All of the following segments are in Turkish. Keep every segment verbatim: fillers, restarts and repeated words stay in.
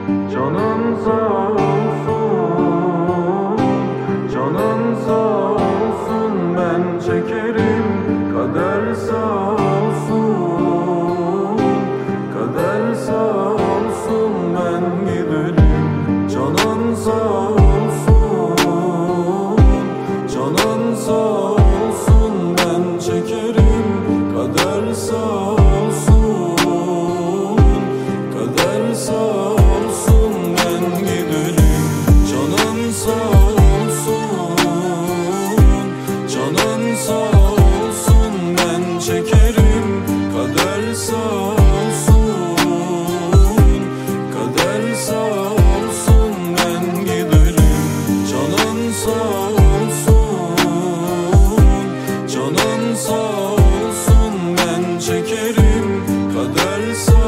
Canın sağ olsun, canın sağ olsun, ben çekerim. Kader sağ olsun, kader sağ olsun, ben giderim. Canın sağ olsun, canın sağ olsun, ben çekerim. Kader sağ olsun, kader sağ olsun, ben giderim. Canın sağ olsun, canın sağ olsun, ben çekerim. Kader sağ olsun, kader sağ olsun, ben giderim. Canın sağ olsun, canın sağ olsun, ben çekerim. Kader sağ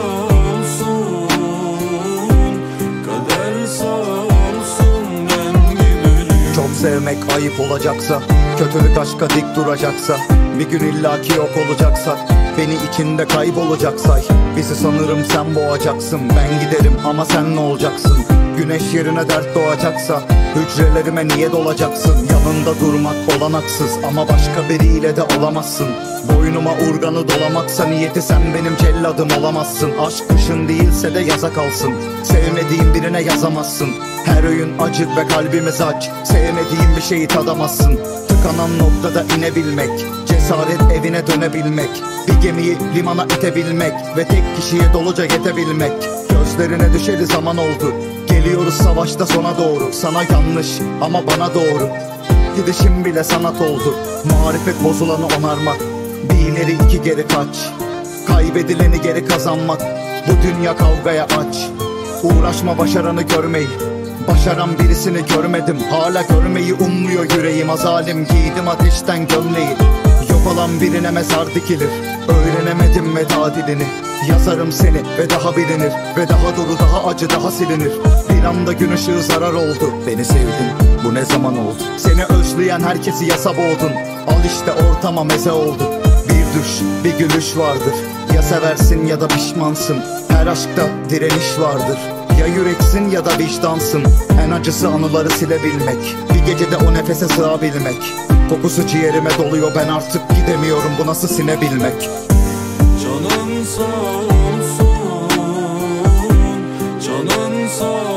olsun, kader sağ olsun, ben giderim. Çok sevmek ayıp olacaksa, kötülük aşka dik duracaksa, bir gün illaki yok olacaksak, beni içinde kaybolacaksa, bizi sanırım sen boğacaksın. Ben giderim ama sen ne olacaksın? Güneş yerine dert doğacaksa, hücrelerime niye dolacaksın? Yanında durmak olanaksız ama başka biriyle de olamazsın. Boynuma urganı dolamaksa niyeti, sen benim celladım olamazsın. Aşk kışın değilse de yaza kalsın, sevmediğin birine yazamazsın. Her öğün acı ve kalbimiz aç, sevmediğin bir şeyi tadamazsın. Tıkanan noktada inebilmek, cesaret evine dönebilmek, bir gemiyi limana itebilmek ve tek kişiye doluca yetebilmek. Gözlerine düşeli zaman oldu, geliyoruz savaşta sona doğru. Sana yanlış ama bana doğru, gidişim bile sanat oldu. Marifet bozulanı onarmak, bir ileri iki geri kaç. Kaybedileni geri kazanmak, bu dünya kavgaya aç. Uğraşma başaranı görmeyi, başaran birisini görmedim. Hala görmeyi ummuyor yüreğim, azalim giydim ateşten gömleği. Yok olan birine mezar dikilir, öğrenemedim veda dilini. Yazarım seni ve daha bilinir, ve daha dolu, daha acı, daha silinir. Bir anda gün ışığı zarar oldu, beni sevdin, bu ne zaman oldu? Seni özleyen herkesi yasa boğdun, al işte ortama meze oldu. Bir düş, bir gülüş vardır, ya seversin ya da pişmansın. Her aşkta direniş vardır, ya yüreksin ya da vicdansın. En acısı anıları silebilmek, bir gecede o nefese sığabilmek. Kokusu ciğerime doluyor, ben artık gidemiyorum, bu nasıl sinebilmek? Canın sağ olsun, canın sağ